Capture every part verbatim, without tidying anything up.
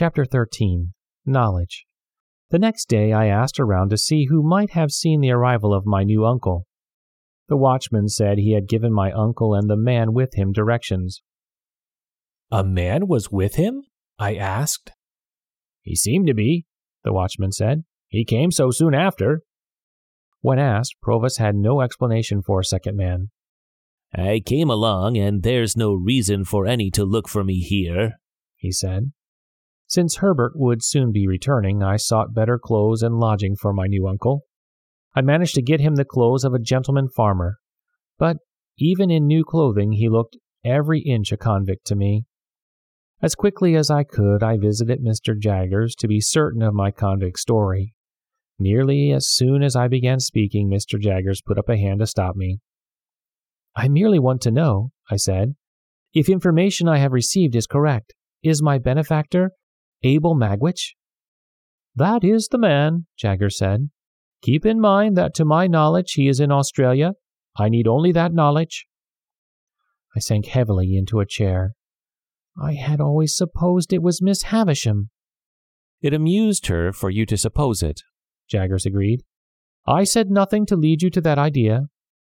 Chapter thirteen. Knowledge. The next day I asked around to see who might have seen the arrival of my new uncle. The watchman said he had given my uncle and the man with him directions. "A man was with him?" I asked. "He seemed to be," the watchman said. "He came so soon after." When asked, Provis had no explanation for a second man. "I came along, and there's no reason for any to look for me here," he said. Since Herbert would soon be returning, I sought better clothes and lodging for my new uncle. I managed to get him the clothes of a gentleman farmer, but even in new clothing he looked every inch a convict to me. As quickly as I could, I visited Mister Jaggers to be certain of my convict story. Nearly as soon as I began speaking, Mister Jaggers put up a hand to stop me. "I merely want to know," I said, "if information I have received is correct. Is my benefactor Abel Magwitch?" "That is the man," Jaggers said. "Keep in mind that to my knowledge he is in Australia. I need only that knowledge." I sank heavily into a chair. I had always supposed it was Miss Havisham. "It amused her for you to suppose it," Jaggers agreed. "I said nothing to lead you to that idea."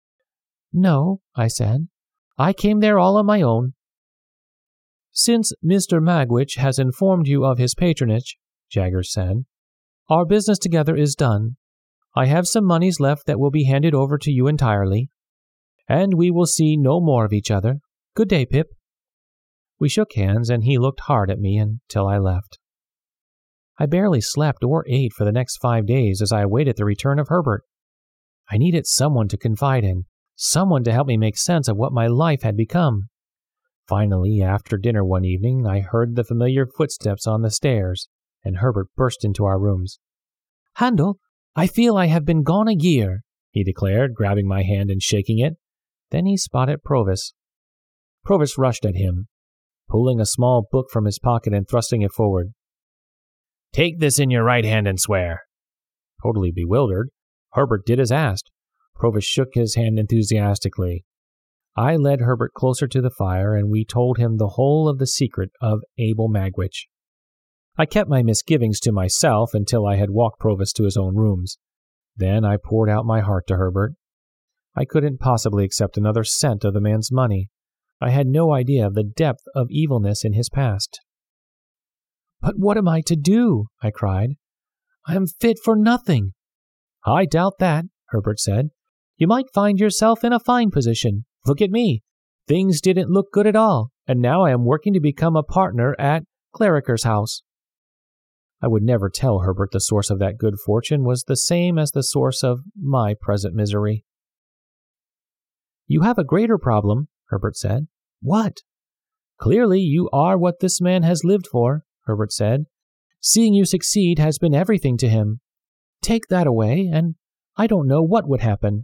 "No," I said. "I came there all on my own." "Since Mister Magwitch has informed you of his patronage," Jaggers said, "our business together is done. I have some moneys left that will be handed over to you entirely, and we will see no more of each other. Good day, Pip." We shook hands, and he looked hard at me until I left. I barely slept or ate for the next five days as I awaited the return of Herbert. I needed someone to confide in, someone to help me make sense of what my life had become. Finally, after dinner one evening, I heard the familiar footsteps on the stairs, and Herbert burst into our rooms. "Handel, I feel I have been gone a year," he declared, grabbing my hand and shaking it. Then he spotted Provis. Provis rushed at him, pulling a small book from his pocket and thrusting it forward. "Take this in your right hand and swear." Totally bewildered, Herbert did as asked. Provis shook his hand enthusiastically. I led Herbert closer to the fire, and we told him the whole of the secret of Abel Magwitch. I kept my misgivings to myself until I had walked Provis to his own rooms. Then I poured out my heart to Herbert. I couldn't possibly accept another cent of the man's money. I had no idea of the depth of evilness in his past. "But what am I to do?" I cried. "I am fit for nothing." "I doubt that," Herbert said. "You might find yourself in a fine position. Look at me. Things didn't look good at all, and now I am working to become a partner at Clarriker's house." I would never tell Herbert the source of that good fortune was the same as the source of my present misery. "You have a greater problem," Herbert said. "What?" "Clearly you are what this man has lived for," Herbert said. "Seeing you succeed has been everything to him. Take that away, and I don't know what would happen."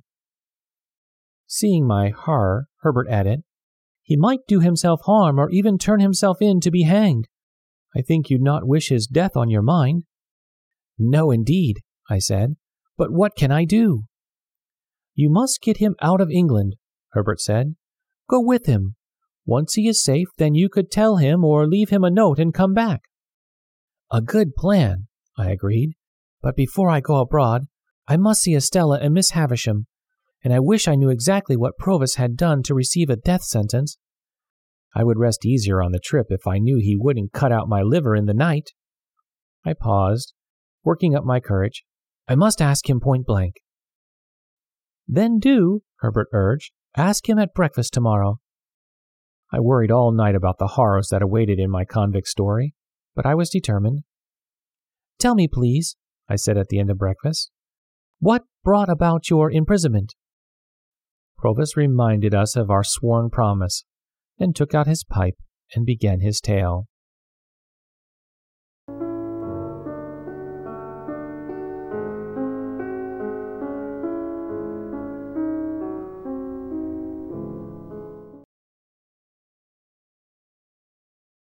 Seeing my horror, Herbert added, "He might do himself harm or even turn himself in to be hanged. I think you'd not wish his death on your mind." "No, indeed," I said. "But what can I do?" "You must get him out of England," Herbert said. "Go with him. Once he is safe, then you could tell him or leave him a note and come back." "A good plan," I agreed. "But before I go abroad, I must see Estella and Miss Havisham, and I wish I knew exactly what Provis had done to receive a death sentence. I would rest easier on the trip if I knew he wouldn't cut out my liver in the night." I paused, working up my courage. "I must ask him point blank." "Then do," Herbert urged. "Ask him at breakfast tomorrow." I worried all night about the horrors that awaited in my convict story, but I was determined. "Tell me, please," I said at the end of breakfast, "what brought about your imprisonment?" Provis reminded us of our sworn promise, then took out his pipe and began his tale.